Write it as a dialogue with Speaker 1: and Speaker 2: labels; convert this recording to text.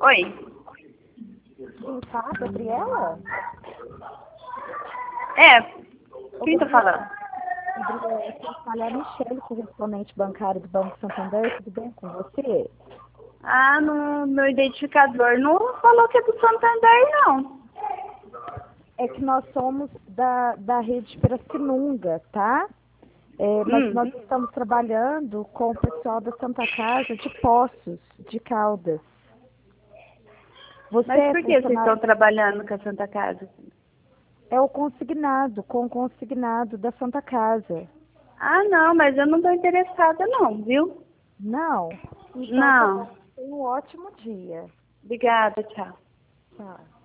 Speaker 1: Oi.
Speaker 2: Quem fala, Gabriela?
Speaker 1: É, quem tá falando?
Speaker 2: Gabriela, quem fala é a Michelle, correspondente bancário do Banco Santander. Tudo bem com você?
Speaker 1: Ah, no meu identificador não falou que é do Santander, não.
Speaker 2: É que nós somos da rede Pirassununga, tá? Mas nós estamos trabalhando com o pessoal da Santa Casa de Poços, de Caldas. Você
Speaker 1: Mas
Speaker 2: é
Speaker 1: por que vocês estão
Speaker 2: funcionário?
Speaker 1: trabalhando com a Santa Casa?
Speaker 2: É o consignado, com o consignado da Santa Casa.
Speaker 1: Ah, não, mas eu não tô interessada não, viu?
Speaker 2: Não? Então, tá bom.
Speaker 1: Não.
Speaker 2: Tenha um ótimo dia.
Speaker 1: Obrigada, tchau.
Speaker 2: Tchau.